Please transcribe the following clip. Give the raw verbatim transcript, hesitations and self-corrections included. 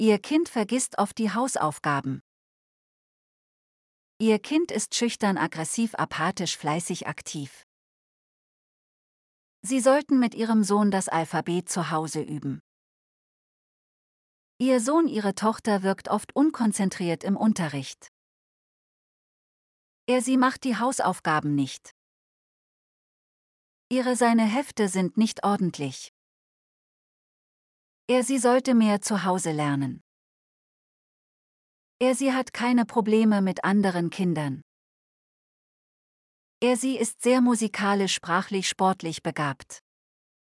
Ihr Kind vergisst oft die Hausaufgaben. Ihr Kind ist schüchtern, aggressiv, apathisch, fleißig, aktiv. Sie sollten mit Ihrem Sohn das Alphabet zu Hause üben. Ihr Sohn, Ihre Tochter wirkt oft unkonzentriert im Unterricht. Er, sie macht die Hausaufgaben nicht. Ihre, seine Hefte sind nicht ordentlich. Er, sie sollte mehr zu Hause lernen. Er, sie hat keine Probleme mit anderen Kindern. Er, sie ist sehr musikalisch, sprachlich, sportlich begabt.